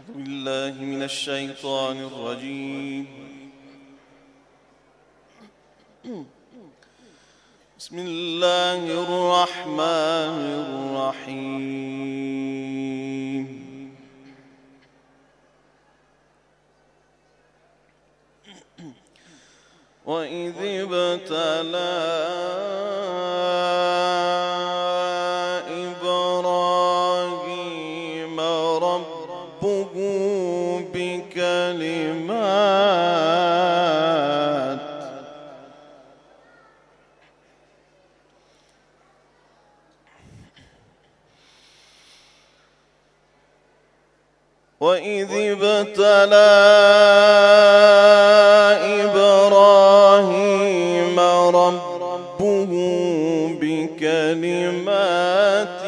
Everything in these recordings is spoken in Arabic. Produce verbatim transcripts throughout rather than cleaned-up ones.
أعوذ بالله من الشيطان الرجيم. بسم الله الرحمن الرحيم. وإذ ابتلى إبراهيم ربه بكلمات وإذ ابتلى إبراهيم ربه بكلمات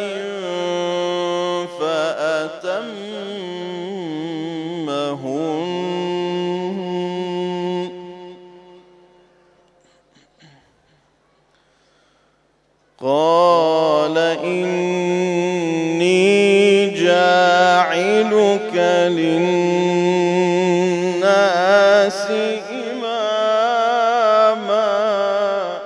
فأتمهن قال إني جاعلك للناس إماما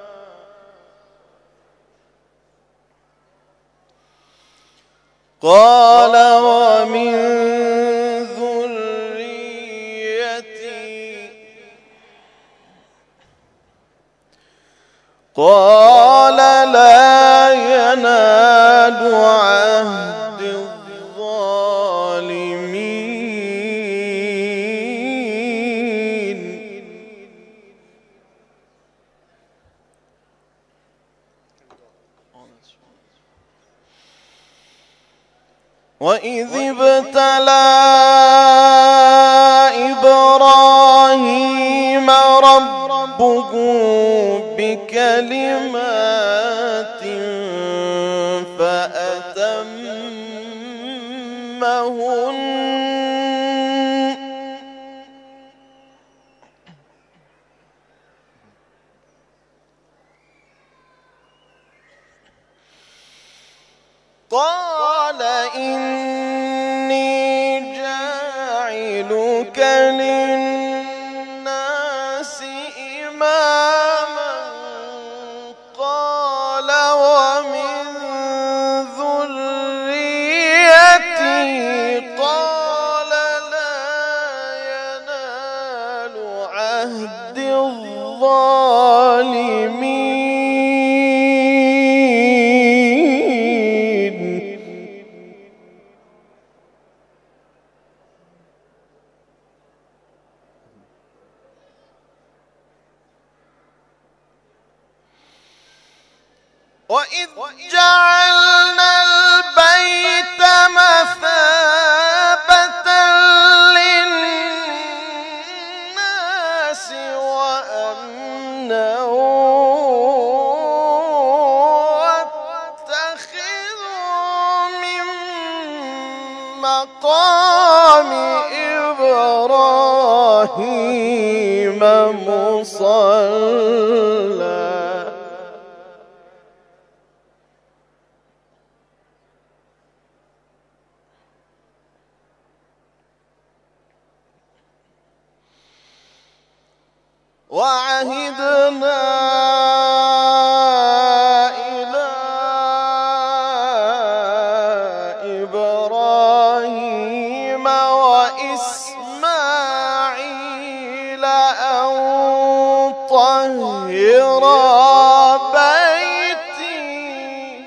قال ومن ذريتي قال لا ينال عهد الظالمين وإذ ابتلى إبراهيم ربه بكلمات فأتمهن قال إني جاعلك للناس إماما قال ومن ذريتي قال لا ينال عهد الظالمين وإذ جعلنا البيت مثابة للناس وأمنا واتخذوا من مقام إبراهيم مصلى وعهدنا إلى إبراهيم وإسماعيل أن طهرا بيتي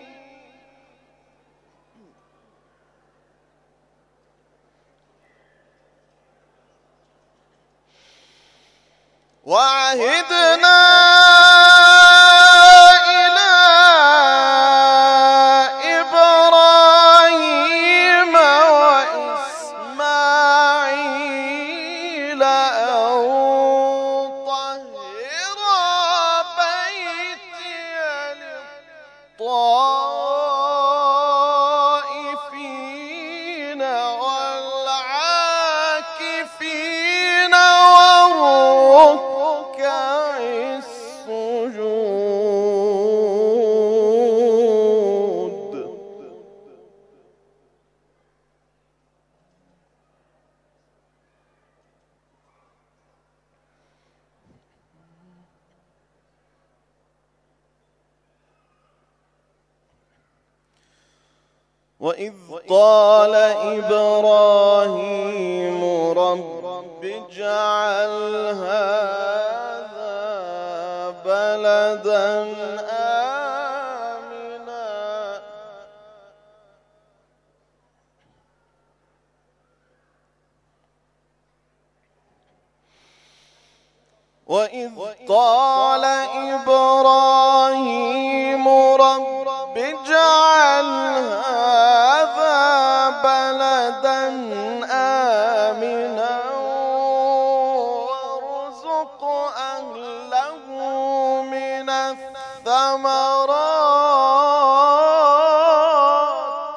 وعهدنا إلى إبراهيم وإسماعيل أن طهرا بيتي للطائفين والعاكفين والركع السجود وإذ قال إبراهيم رب اجعل هذا بلدا آمنا وإذ قال إبراهيم رب اجعل هذا بلدا آمنا وارزق أهله من الثمرات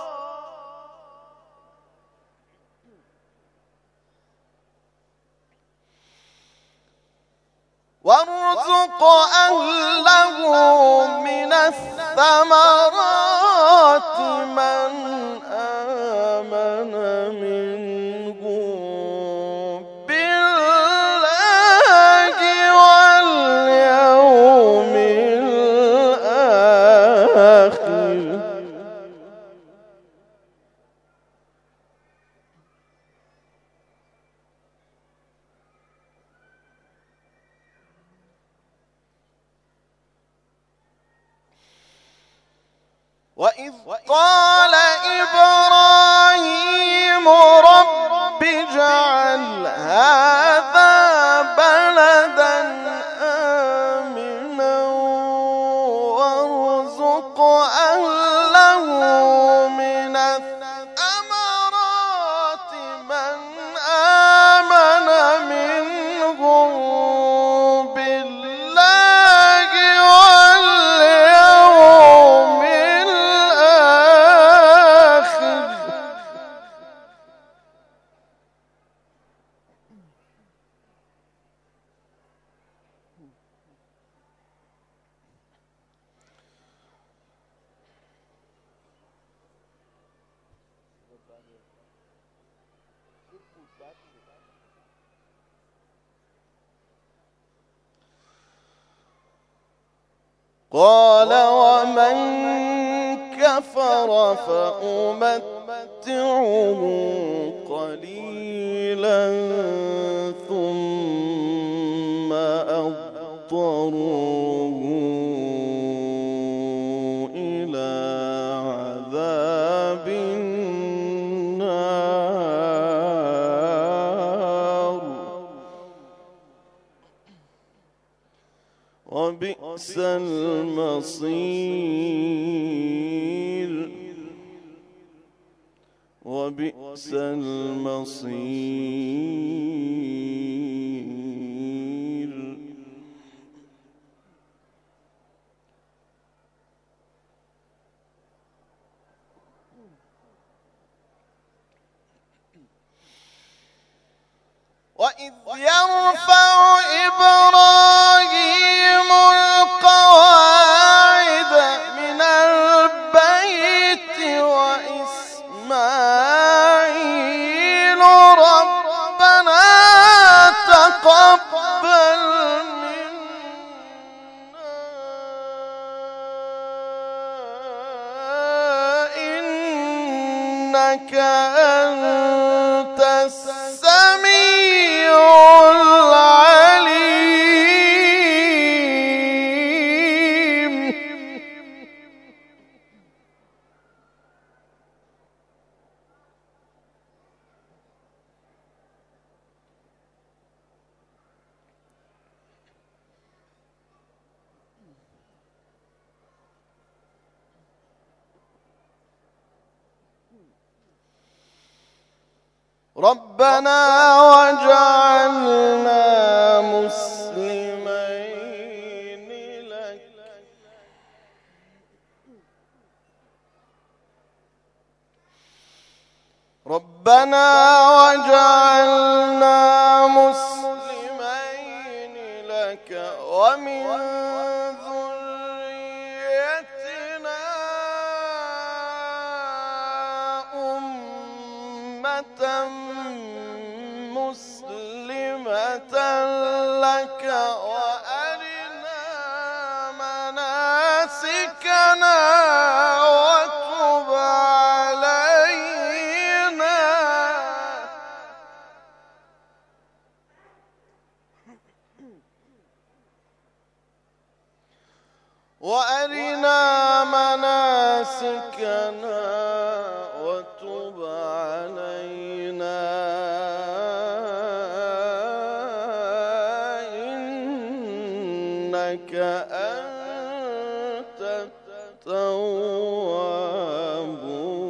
وارزق أهله من الثمرات من آمن منهم بالله واليوم الآخر وإذ قال إبراهيم رب اجعل هذا بلدا آمنا وارزق أهله من الثمرات من آمن منهم بالله واليوم قال ومن كفر فأمتعه قليلا ثم أضطره إلى عذاب النار وبئس المصير وبئس المصير وإذ يرفع إبراهيم القواعد من البيت وإسماعيل ربنا تقبل منا إنك أنت السميع العليم ربنا وجعلنا مسلمين لك ربنا وجعلنا مسلمين لك ومن ذريتنا أمة مسلمة لك وأرنا مناسكنا وتب علينا مناسكنا وتب علينا إنك أنت التواب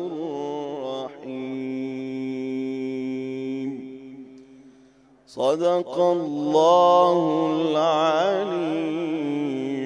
الرحيم. صدق الله العلي